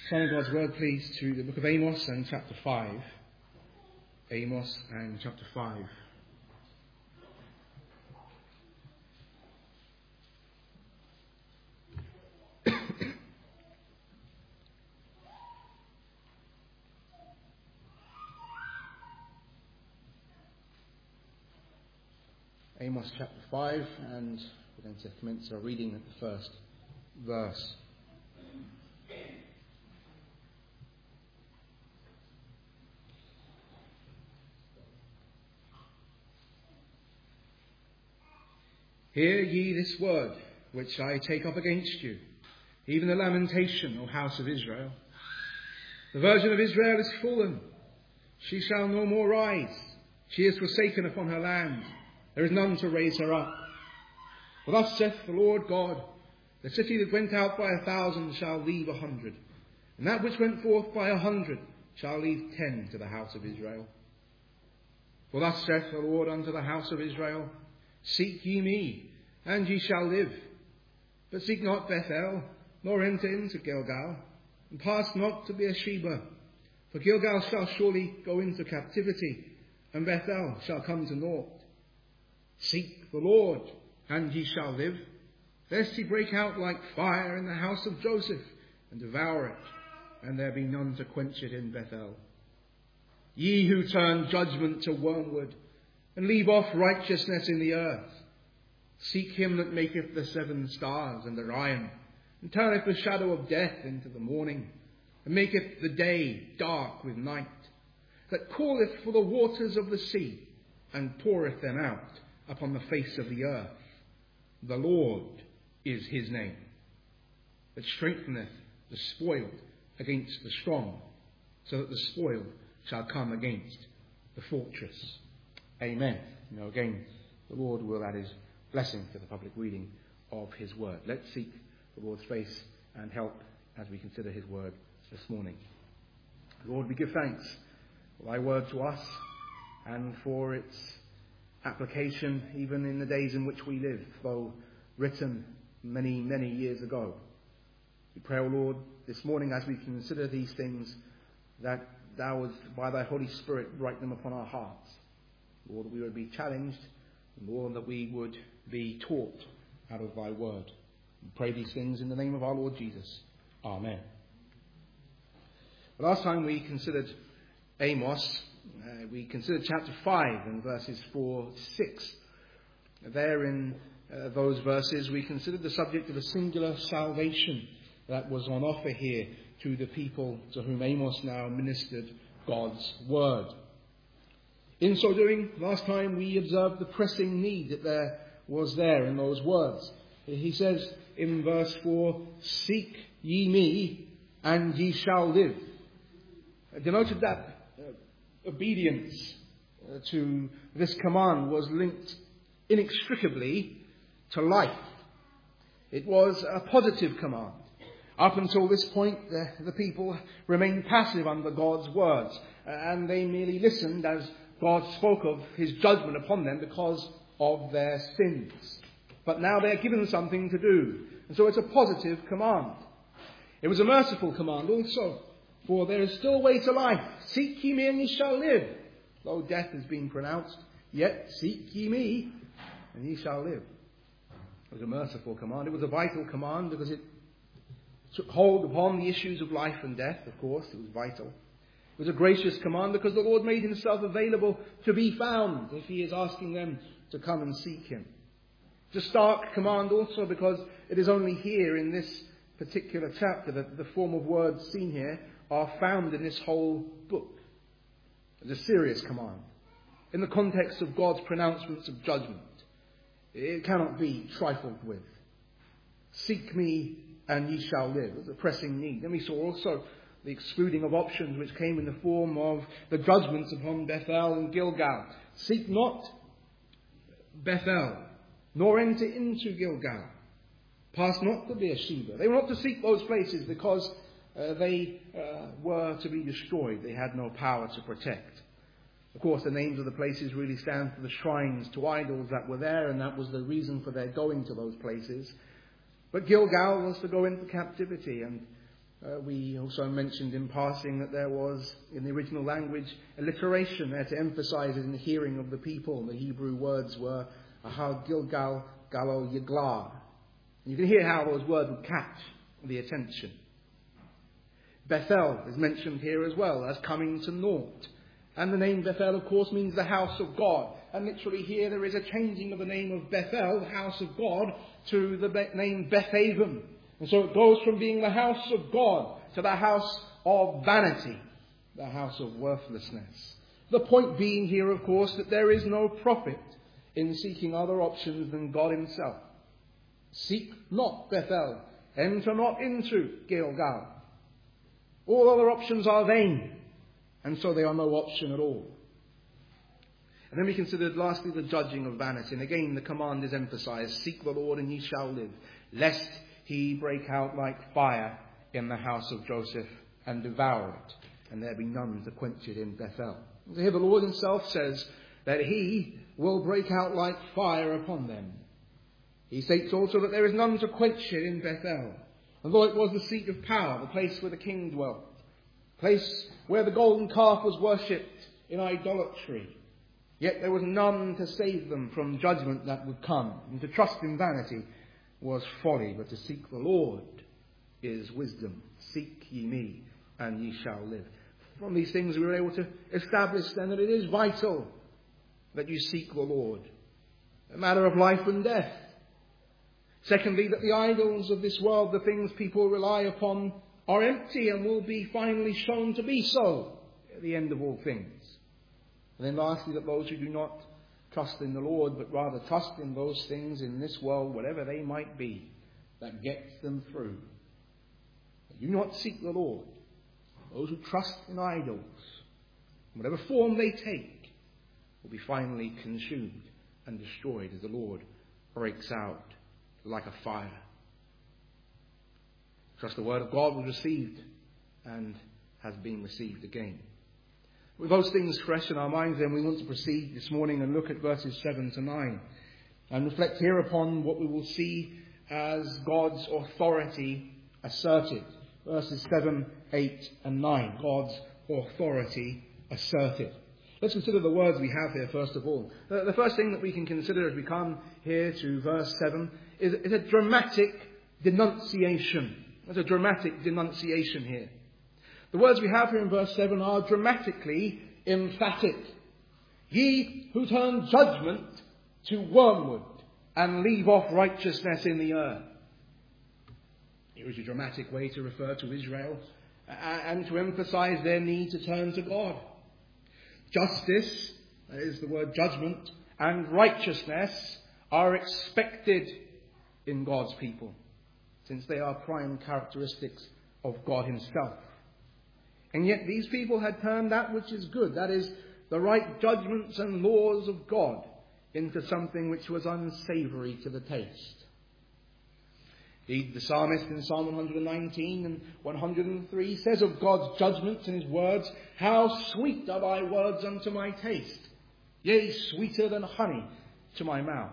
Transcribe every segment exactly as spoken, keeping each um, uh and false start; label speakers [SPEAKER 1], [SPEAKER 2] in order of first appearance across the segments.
[SPEAKER 1] Turn God's word, please, to the book of Amos and chapter five. Amos and chapter five. Amos chapter five, and we're going to commence our reading at the first verse. Hear ye this word, which I take up against you, even the lamentation, O house of Israel. The virgin of Israel is fallen. She shall no more rise. She is forsaken upon her land. There is none to raise her up. For thus saith the Lord God, the city that went out by a thousand shall leave a hundred, and that which went forth by a hundred shall leave ten to the house of Israel. For thus saith the Lord unto the house of Israel, Seek ye me, and ye shall live. But seek not Bethel, nor enter into Gilgal, and pass not to Beersheba. For Gilgal shall surely go into captivity, and Bethel shall come to naught. Seek the Lord, and ye shall live, lest he break out like fire in the house of Joseph, and devour it, and there be none to quench it in Bethel. Ye who turn judgment to wormwood, and leave off righteousness in the earth, seek him that maketh the seven stars and Orion, and turneth the shadow of death into the morning, and maketh the day dark with night, that calleth for the waters of the sea, and poureth them out upon the face of the earth. The Lord is his name, that strengtheneth the spoiled against the strong, so that the spoiled shall come against the fortress. Amen. You know, again, the Lord will add his blessing to the public reading of his word. Let's seek the Lord's face and help as we consider his word this morning. Lord, we give thanks for thy word to us and for its application even in the days in which we live, though written many, many years ago. We pray, O Lord, this morning as we consider these things, that thou would, by thy Holy Spirit, write them upon our hearts. Lord, that we would be challenged, and Lord, that we would be taught out of thy word. We pray these things in the name of our Lord Jesus. Amen. The last time we considered Amos, uh, we considered chapter five and verses four to six. There in uh, those verses we considered the subject of a singular salvation that was on offer here to the people to whom Amos now ministered God's word. In so doing, last time we observed the pressing need that there was there in those words. He says in verse four, Seek ye me, and ye shall live. It denoted that uh, obedience uh, to this command was linked inextricably to life. It was a positive command. Up until this point, the, the people remained passive under God's words, and they merely listened as God spoke of his judgment upon them because of their sins. But now they're given something to do. And so it's a positive command. It was a merciful command also, for there is still a way to life. Seek ye me and ye shall live. Though death has been pronounced, yet seek ye me and ye shall live. It was a merciful command. It was a vital command because it took hold upon the issues of life and death, of course. It was vital. It was a gracious command because the Lord made himself available to be found if he is asking them to come and seek him. It's a stark command also because it is only here in this particular chapter that the form of words seen here are found in this whole book. It's a serious command. In the context of God's pronouncements of judgment, it cannot be trifled with. Seek me and ye shall live. It's a pressing need. Then we saw also the excluding of options which came in the form of the judgments upon Bethel and Gilgal. Seek not Bethel, nor enter into Gilgal. Pass not to Beersheba. They were not to seek those places because uh, they uh, were to be destroyed. They had no power to protect. Of course, the names of the places really stand for the shrines to idols that were there, and that was the reason for their going to those places. But Gilgal was to go into captivity, and Uh, we also mentioned in passing that there was, in the original language, alliteration there to emphasize it in the hearing of the people. The Hebrew words were Ahal Gilgal Galo Yigla. You can hear how those words would catch the attention. Bethel is mentioned here as well as coming to naught. And the name Bethel, of course, means the house of God. And literally here there is a changing of the name of Bethel, the house of God, to the be- name Bethaven. And so it goes from being the house of God to the house of vanity, the house of worthlessness. The point being here, of course, that there is no profit in seeking other options than God himself. Seek not Bethel, enter not into Gilgal. All other options are vain, and so they are no option at all. And then we considered lastly the judging of vanity. And again the command is emphasized, seek the Lord and ye shall live, lest he break out like fire in the house of Joseph and devour it, and there be none to quench it in Bethel. And here the Lord himself says that he will break out like fire upon them. He states also that there is none to quench it in Bethel. And though it was the seat of power, the place where the king dwelt, the place where the golden calf was worshipped in idolatry, yet there was none to save them from judgment that would come. And to trust in vanity was folly, but to seek the Lord is wisdom. Seek ye me, and ye shall live. From these things we were able to establish then that it is vital that you seek the Lord. A matter of life and death. Secondly, that the idols of this world, the things people rely upon, are empty and will be finally shown to be so at the end of all things. And then lastly, that those who do not trust in the Lord, but rather trust in those things in this world, whatever they might be, that gets them through. They do not seek the Lord. Those who trust in idols, whatever form they take, will be finally consumed and destroyed as the Lord breaks out like a fire. Trust the word of God was received and has been received again. With those things fresh in our minds, then we want to proceed this morning and look at verses seven to nine and reflect here upon what we will see as God's authority asserted. Verses seven, eight and nine. God's authority asserted. Let's consider the words we have here first of all. The first thing that we can consider as we come here to verse seven is, is a dramatic denunciation. There's a dramatic denunciation here. The words we have here in verse seven are dramatically emphatic. Ye who turn judgment to wormwood and leave off righteousness in the earth. Here is a dramatic way to refer to Israel and to emphasize their need to turn to God. Justice, that is the word judgment, and righteousness are expected in God's people, since they are prime characteristics of God himself. And yet these people had turned that which is good, that is, the right judgments and laws of God, into something which was unsavoury to the taste. Indeed, the psalmist in Psalm one hundred nineteen and one hundred three says of God's judgments and his words, how sweet are thy words unto my taste, yea, sweeter than honey to my mouth.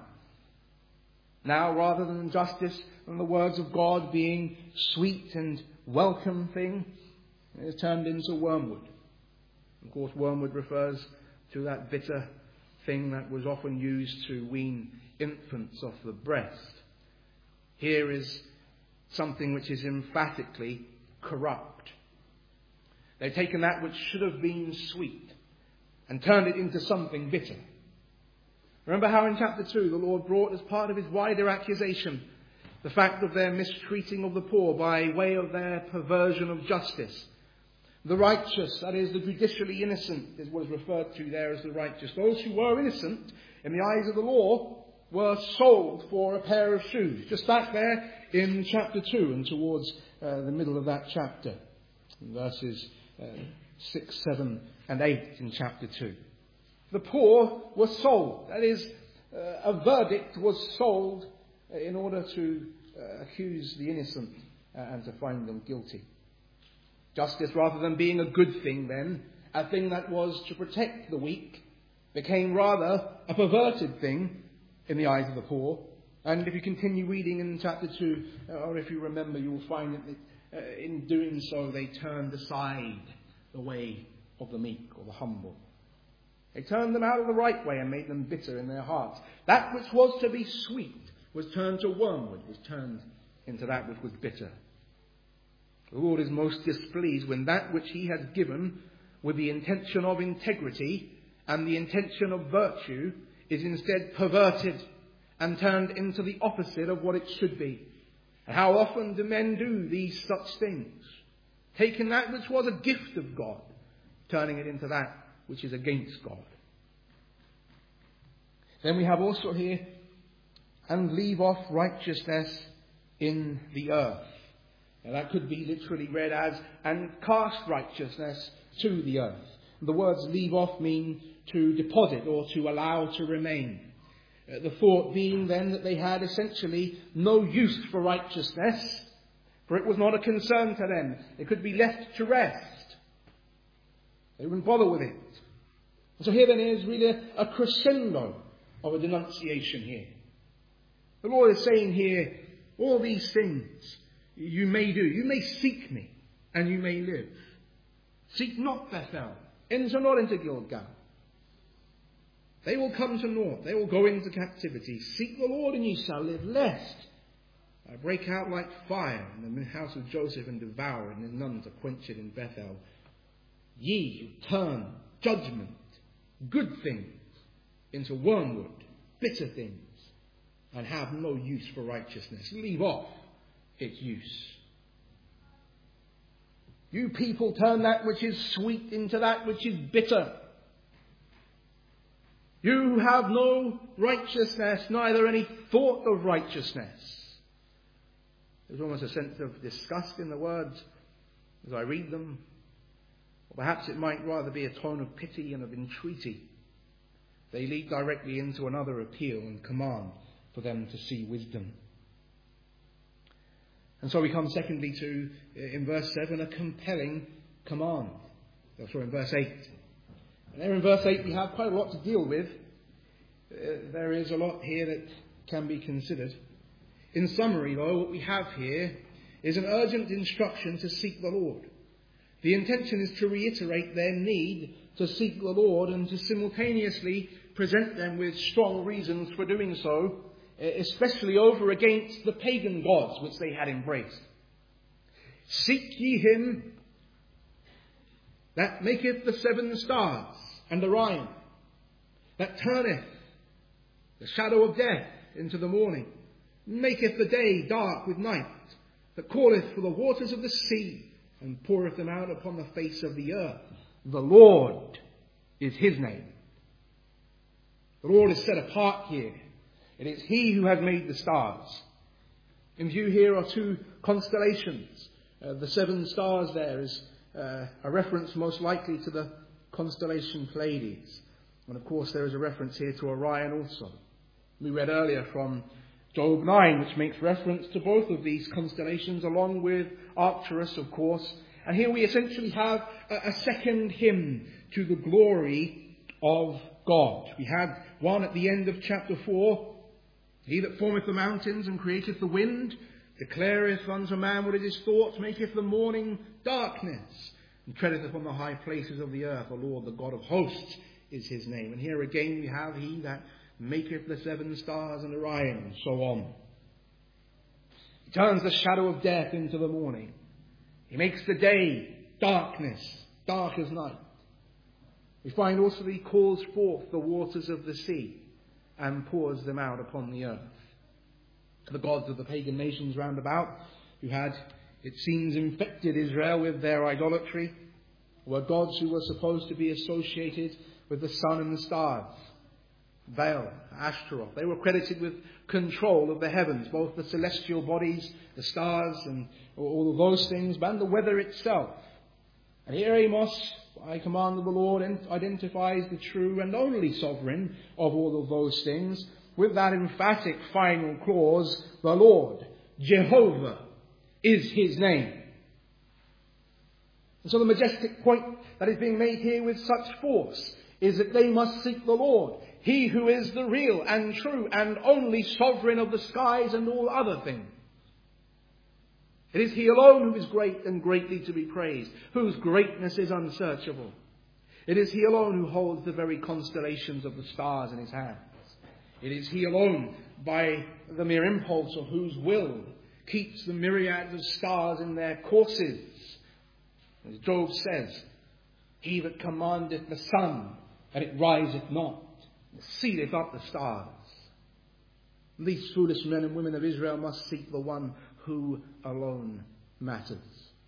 [SPEAKER 1] Now, rather than justice and the words of God being sweet and welcome thing, it is turned into wormwood. Of course, wormwood refers to that bitter thing that was often used to wean infants off the breast. Here is something which is emphatically corrupt. They've taken that which should have been sweet and turned it into something bitter. Remember how in chapter two the Lord brought as part of his wider accusation the fact of their mistreating of the poor by way of their perversion of justice. The righteous, that is the judicially innocent, is what is referred to there as the righteous. Those who were innocent in the eyes of the law were sold for a pair of shoes. Just back there in chapter two and towards uh, the middle of that chapter. Verses uh, six, seven and eight in chapter two. The poor were sold. That is, uh, a verdict was sold in order to uh, accuse the innocent uh, and to find them guilty. Justice, rather than being a good thing then, a thing that was to protect the weak, became rather a perverted thing in the eyes of the poor. And if you continue reading in chapter two, or if you remember, you will find that uh, in doing so they turned aside the way of the meek or the humble. They turned them out of the right way and made them bitter in their hearts. That which was to be sweet was turned to wormwood, was turned into that which was bitter. The Lord is most displeased when that which he has given with the intention of integrity and the intention of virtue is instead perverted and turned into the opposite of what it should be. And how often do men do these such things? Taking that which was a gift of God, turning it into that which is against God. Then we have also here, and leave off righteousness in the earth. Now that could be literally read as, and cast righteousness to the earth. The words leave off mean to deposit or to allow to remain. Uh, the thought being then that they had essentially no use for righteousness, for it was not a concern to them. It could be left to rest. They wouldn't bother with it. And so here then is really a, a crescendo of a denunciation here. The Lord is saying here, all these things you may do. You may seek me, and you may live. Seek not Bethel. Enter not into Gilgal. They will come to naught. They will go into captivity. Seek the Lord, and ye shall live, lest I break out like fire in the house of Joseph and devour, and there's none to quench it in Bethel. Ye who turn judgment, good things, into wormwood, bitter things, and have no use for righteousness. Leave off its use. You people turn that which is sweet into that which is bitter. You who have no righteousness, neither any thought of righteousness. There's almost a sense of disgust in the words as I read them. Or perhaps it might rather be a tone of pity and of entreaty. They lead directly into another appeal and command for them to see wisdom. And so we come secondly to, in verse seven, a compelling command. Sorry, in verse eight. And there in verse eight we have quite a lot to deal with. Uh, there is a lot here that can be considered. In summary, though, what we have here is an urgent instruction to seek the Lord. The intention is to reiterate their need to seek the Lord and to simultaneously present them with strong reasons for doing so, especially over against the pagan gods which they had embraced. Seek ye him that maketh the seven stars and Orion, that turneth the shadow of death into the morning, maketh the day dark with night, that calleth for the waters of the sea, and poureth them out upon the face of the earth. The Lord is his name. The Lord is set apart here. It is he who has made the stars. In view here are two constellations. Uh, the seven stars there is uh, a reference most likely to the constellation Pleiades. And of course there is a reference here to Orion also. We read earlier from Job nine, which makes reference to both of these constellations, along with Arcturus, of course. And here we essentially have a, a second hymn to the glory of God. We had one at the end of chapter four. He that formeth the mountains and createth the wind, declareth unto man what is his thought, maketh the morning darkness, and treadeth upon the high places of the earth. The Lord, the God of hosts, is his name. And here again we have he that maketh the seven stars and Orion, and so on. He turns the shadow of death into the morning. He makes the day darkness, dark as night. We find also that he calls forth the waters of the sea and pours them out upon the earth. The gods of the pagan nations round about, who had, it seems, infected Israel with their idolatry, were gods who were supposed to be associated with the sun and the stars. Baal, Ashtaroth. They were credited with control of the heavens, both the celestial bodies, the stars, and all of those things, and the weather itself. And here Amos, by command of the Lord, identifies the true and only sovereign of all of those things with that emphatic final clause, the Lord, Jehovah, is his name. And so the majestic point that is being made here with such force is that they must seek the Lord, he who is the real and true and only sovereign of the skies and all other things. It is he alone who is great and greatly to be praised, whose greatness is unsearchable. It is he alone who holds the very constellations of the stars in his hands. It is he alone, by the mere impulse of whose will, keeps the myriads of stars in their courses. As Job says, he that commandeth the sun, and it riseth not, and sealeth up the stars. These foolish men and women of Israel must seek the one who alone matters.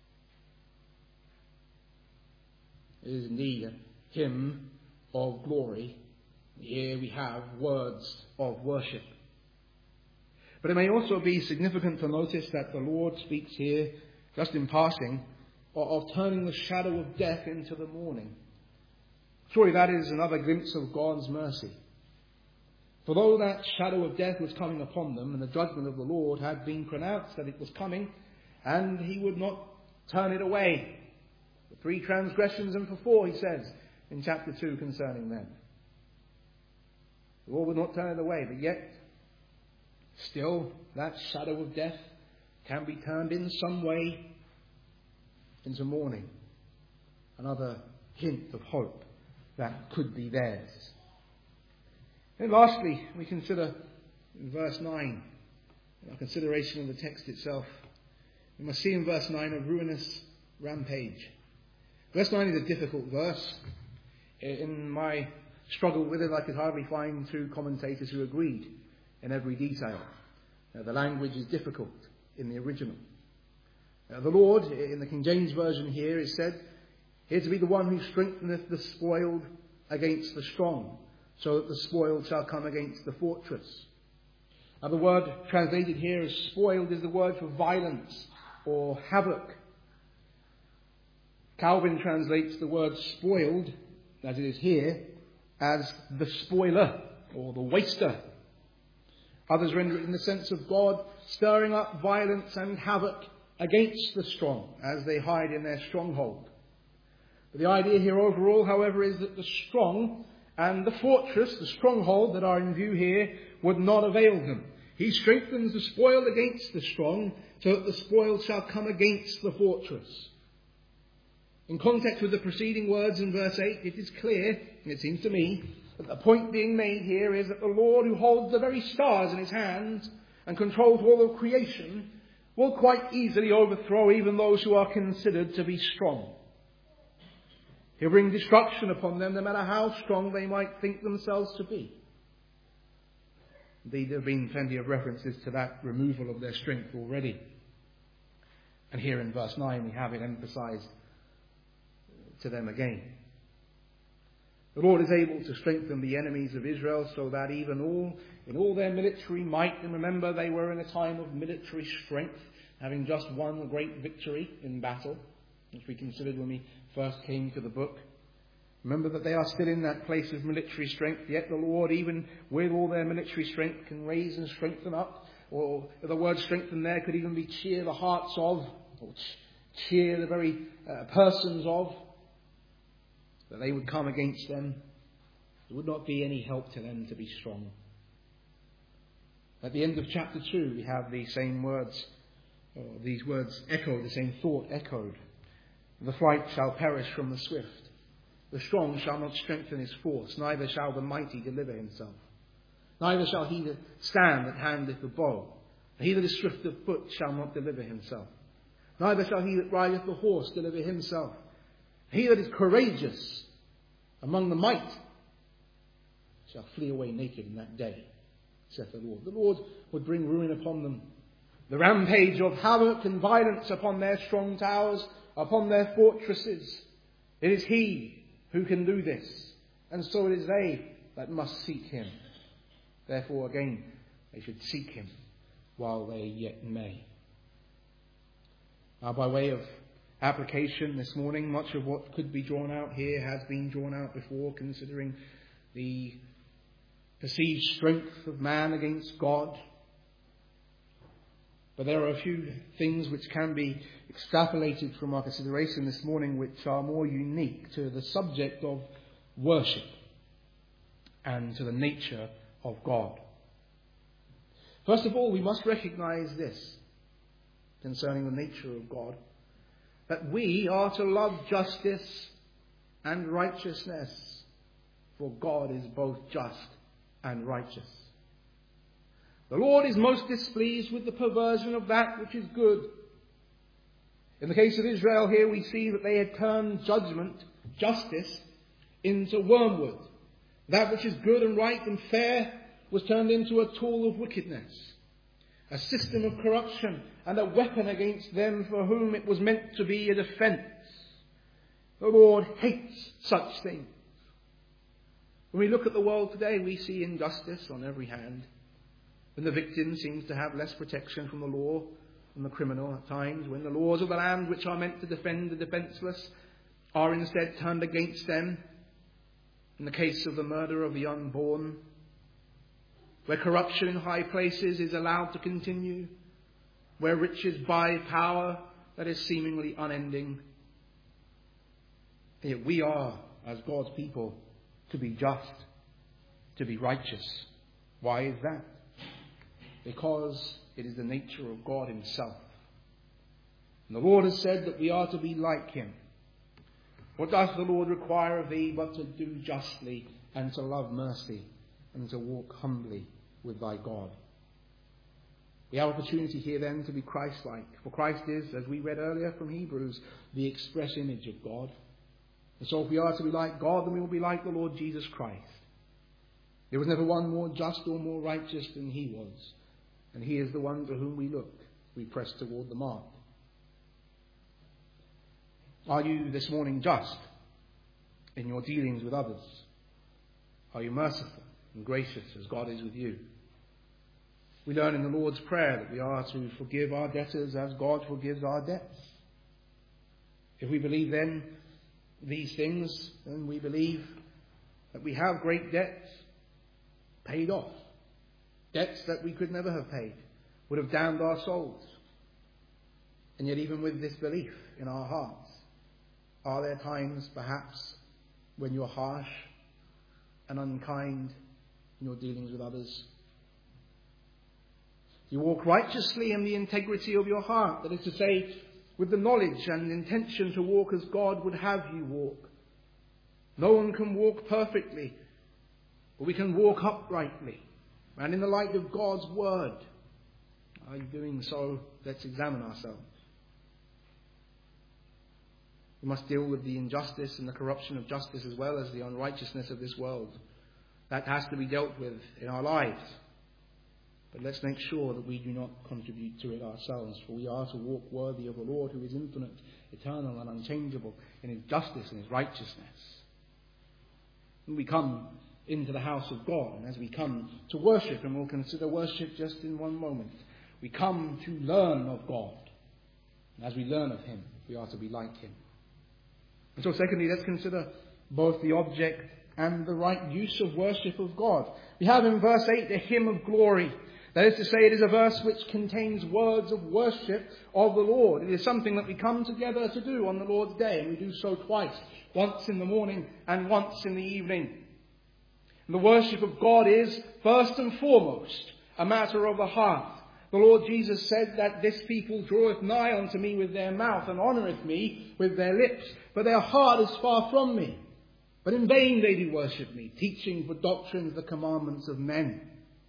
[SPEAKER 1] It is indeed a hymn of glory. Here we have words of worship. But it may also be significant to notice that the Lord speaks here, just in passing, of turning the shadow of death into the morning. Surely that is another glimpse of God's mercy. For though that shadow of death was coming upon them, and the judgment of the Lord had been pronounced that it was coming, and he would not turn it away. For three transgressions and for four, he says in chapter two concerning them. The Lord would not turn it away, but yet still that shadow of death can be turned in some way into morning. Another hint of hope that could be theirs. And lastly, we consider in verse nine, our consideration of the text itself. We must see in verse nine a ruinous rampage. Verse nine is a difficult verse. In my struggle with it, I could hardly find two commentators who agreed in every detail. Now, the language is difficult in the original. Now, the Lord, in the King James Version here, is said, here to be the one who strengtheneth the spoiled against the strong, so that the spoiled shall come against the fortress. Now, the word translated here as spoiled is the word for violence or havoc. Calvin translates the word spoiled, as it is here, as the spoiler or the waster. Others render it in the sense of God stirring up violence and havoc against the strong as they hide in their stronghold. But the idea here overall, however, is that the strong and the fortress, the stronghold that are in view here, would not avail them. He strengthens the spoiled against the strong, so that the spoiled shall come against the fortress. In context with the preceding words in verse eight, it is clear, it seems to me, that the point being made here is that the Lord, who holds the very stars in his hands and controls all of creation, will quite easily overthrow even those who are considered to be strong. He'll bring destruction upon them, no matter how strong they might think themselves to be. Indeed, there have been plenty of references to that removal of their strength already. And here in verse nine we have it emphasized to them again. The Lord is able to strengthen the enemies of Israel so that even all, in all their military might, and remember they were in a time of military strength, having just won a great victory in battle, which we considered when we first came to the book. Remember that they are still in that place of military strength, yet the Lord, even with all their military strength, can raise and strengthen up, or the word strengthen there could even be cheer the hearts of, or cheer the very uh, persons of, that they would come against them. There would not be any help to them to be strong. At the end of chapter two, we have these same words, or these words echoed, the same thought echoed. The flight shall perish from the swift. The strong shall not strengthen his force, neither shall the mighty deliver himself. Neither shall he that stand that handeth the bow. He that is swift of foot shall not deliver himself. Neither shall he that rideth the horse deliver himself. He that is courageous among the might shall flee away naked in that day, saith the Lord. The Lord would bring ruin upon them. The rampage of havoc and violence upon their strong towers, upon their fortresses. It is he who can do this. And so it is they that must seek him. Therefore, again, they should seek him while they yet may. Now, by way of application this morning, much of what could be drawn out here has been drawn out before, considering the perceived strength of man against God. But there are a few things which can be extrapolated from our consideration this morning which are more unique to the subject of worship and to the nature of God. First of all, we must recognize this, concerning the nature of God, that we are to love justice and righteousness, for God is both just and righteous. The Lord is most displeased with the perversion of that which is good. In the case of Israel here, we see that they had turned judgment, justice, into wormwood. That which is good and right and fair was turned into a tool of wickedness, a system of corruption, and a weapon against them for whom it was meant to be a defence. The Lord hates such things. When we look at the world today, we see injustice on every hand, and the victim seems to have less protection from the law than the criminal at times, when the laws of the land, which are meant to defend the defenceless, are instead turned against them. In the case of the murder of the unborn, where corruption in high places is allowed to continue, where riches buy power that is seemingly unending. Yet we are, as God's people, to be just, to be righteous. Why is that? Because it is the nature of God himself. And the Lord has said that we are to be like him. What does the Lord require of thee but to do justly and to love mercy and to walk humbly with thy God? We have opportunity here then to be Christ-like. For Christ is, as we read earlier from Hebrews, the express image of God. And so if we are to be like God, then we will be like the Lord Jesus Christ. There was never one more just or more righteous than he was. And he is the one to whom we look. We press toward the mark. Are you this morning just in your dealings with others? Are you merciful and gracious as God is with you? We learn in the Lord's Prayer that we are to forgive our debtors as God forgives our debts. If we believe then these things, then we believe that we have great debts paid off. Debts that we could never have paid, would have damned our souls. And yet even with this belief in our hearts, are there times perhaps when you're harsh and unkind in your dealings with others? You walk righteously in the integrity of your heart, that is to say, with the knowledge and intention to walk as God would have you walk. No one can walk perfectly, but we can walk uprightly and in the light of God's word. Are you doing so? Let's examine ourselves. We must deal with the injustice and the corruption of justice as well as the unrighteousness of this world. That has to be dealt with in our lives. But let's make sure that we do not contribute to it ourselves, for we are to walk worthy of the Lord who is infinite, eternal and unchangeable in his justice and his righteousness. When we come into the house of God, and as we come to worship, and we'll consider worship just in one moment, we come to learn of God. And as we learn of him, we are to be like him. And so secondly, let's consider both the object and the right use of worship of God. We have in verse eight a hymn of glory. That is to say, it is a verse which contains words of worship of the Lord. It is something that we come together to do on the Lord's Day, and we do so twice, once in the morning and once in the evening. And the worship of God is, first and foremost, a matter of the heart. The Lord Jesus said that this people draweth nigh unto me with their mouth, and honoureth me with their lips, but their heart is far from me. But in vain they do worship me, teaching for doctrines the commandments of men.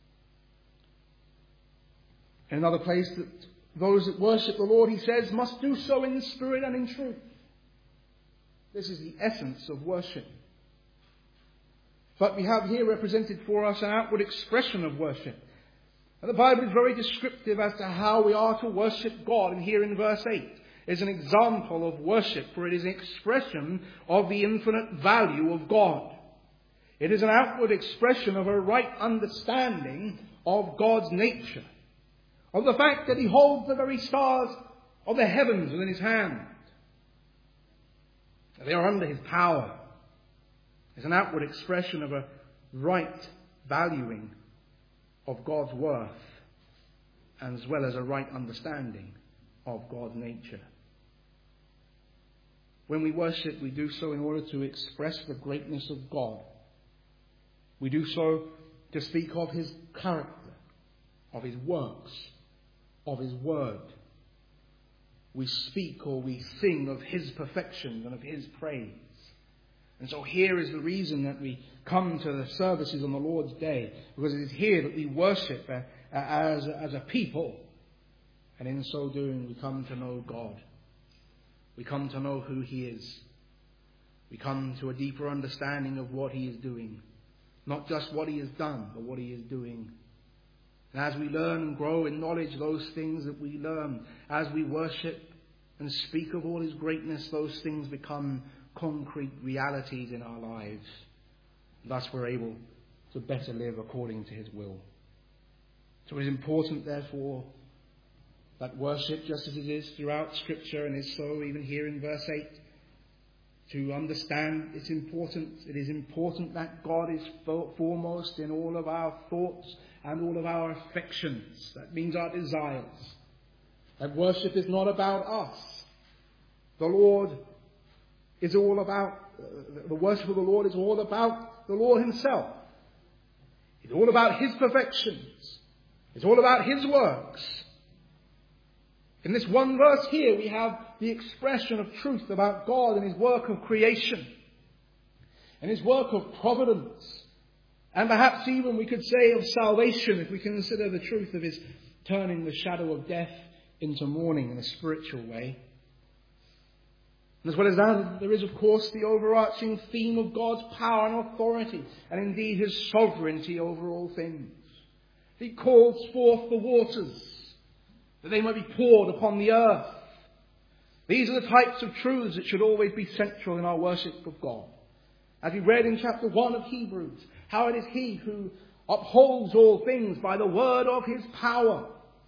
[SPEAKER 1] In another place, that those that worship the Lord, he says, must do so in spirit and in truth. This is the essence of worship. But we have here represented for us an outward expression of worship. And the Bible is very descriptive as to how we are to worship God. And here in verse eight is an example of worship, for it is an expression of the infinite value of God. It is an outward expression of a right understanding of God's nature, of the fact that he holds the very stars of the heavens within his hand. They are under his power. It's an outward expression of a right valuing of God's worth, as well as a right understanding of God's nature. When we worship, we do so in order to express the greatness of God. We do so to speak of his character, of his works, of his word. we speak or we sing of his perfection and of his praise. And so here is the reason that we come to the services on the Lord's Day, because it is here that we worship uh, as, as a people. And in so doing, we come to know God. We come to know who he is. We come to a deeper understanding of what he is doing. Not just what he has done, but what he is doing. And as we learn and grow in knowledge, those things that we learn, as we worship and speak of all his greatness, those things become concrete realities in our lives. Thus we're able to better live according to his will. So it is important, therefore, that worship, just as it is throughout Scripture and is so even here in verse eight, to understand it's important. It is important that God is foremost in all of our thoughts and all of our affections. That means our desires. That worship is not about us. The Lord is all about, uh, the worship of the Lord is all about the Lord himself. It's all about his perfections. It's all about his works. In this one verse here, we have the expression of truth about God and his work of creation and his work of providence, and perhaps even we could say of salvation, if we consider the truth of his turning the shadow of death into morning in a spiritual way. And as well as that, there is of course the overarching theme of God's power and authority, and indeed his sovereignty over all things. He calls forth the waters, that they might be poured upon the earth. These are the types of truths that should always be central in our worship of God. As we read in chapter one of Hebrews, how it is he who upholds all things by the word of his power.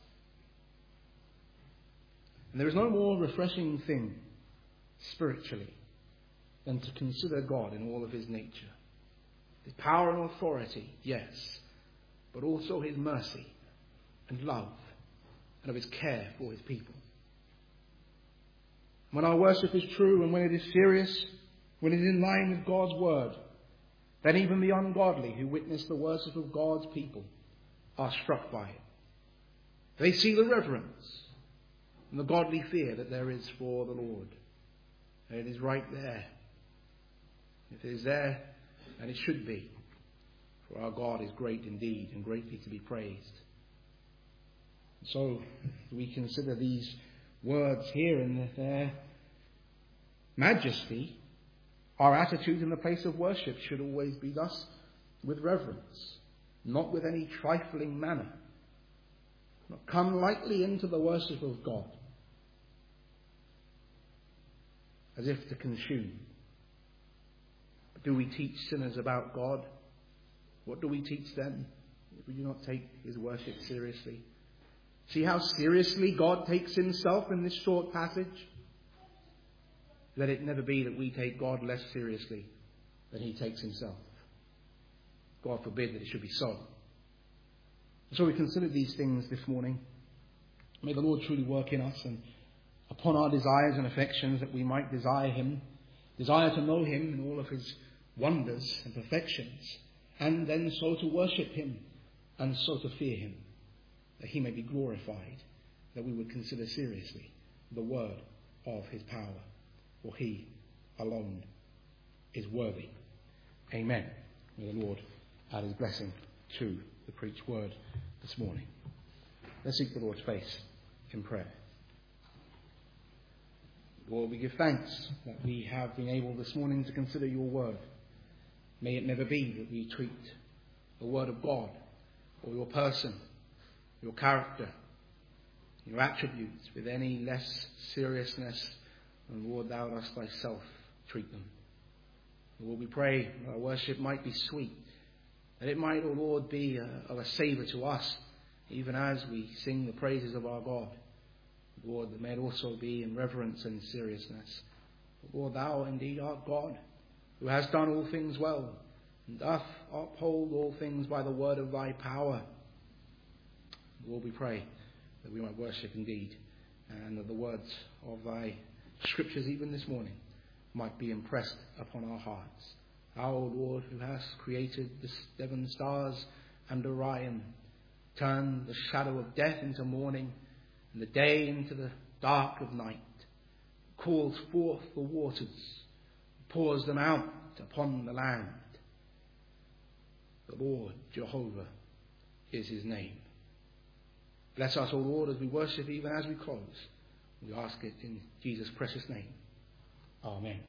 [SPEAKER 1] And there is no more refreshing thing spiritually than to consider God in all of his nature. His power and authority, yes, but also his mercy and love, and of his care for his people. When our worship is true and when it is serious, when it is in line with God's word, then even the ungodly who witness the worship of God's people are struck by it. They see the reverence and the godly fear that there is for the Lord. And it is right there. If it is there, and it should be, for our God is great indeed and greatly to be praised. So we consider these words here in their majesty. Our attitude in the place of worship should always be thus, with reverence, not with any trifling manner. Not come lightly into the worship of God, as if to consume. But do we teach sinners about God? What do we teach them if we do not take his worship seriously? See how seriously God takes himself in this short passage? Let it never be that we take God less seriously than he takes himself. God forbid that it should be so. So we consider these things this morning. May the Lord truly work in us and upon our desires and affections, that we might desire him, desire to know him in all of his wonders and perfections, and then so to worship him and so to fear him, that he may be glorified, that we would consider seriously the word of his power, for he alone is worthy. Amen. May the Lord add his blessing to the preached word this morning. Let's seek the Lord's face in prayer. Lord, we give thanks that we have been able this morning to consider your word. May it never be that we treat the word of God or your person, your character, your attributes with any less seriousness than, Lord, thou dost thyself treat them. Lord, we pray our worship might be sweet, that it might, O Lord, be a, of a savour to us, even as we sing the praises of our God. Lord, that may it also be in reverence and seriousness. Lord, thou indeed art God, who has done all things well, and doth uphold all things by the word of thy power. Lord, we pray that we might worship indeed, and that the words of thy scriptures even this morning might be impressed upon our hearts. Thou, O Lord, who hast created the seven stars and Orion, turned the shadow of death into morning, and the day into the dark of night, calls forth the waters, pours them out upon the land. The Lord Jehovah is his name. Bless us, O Lord, as we worship, even as we close. We ask it in Jesus' precious name. Amen.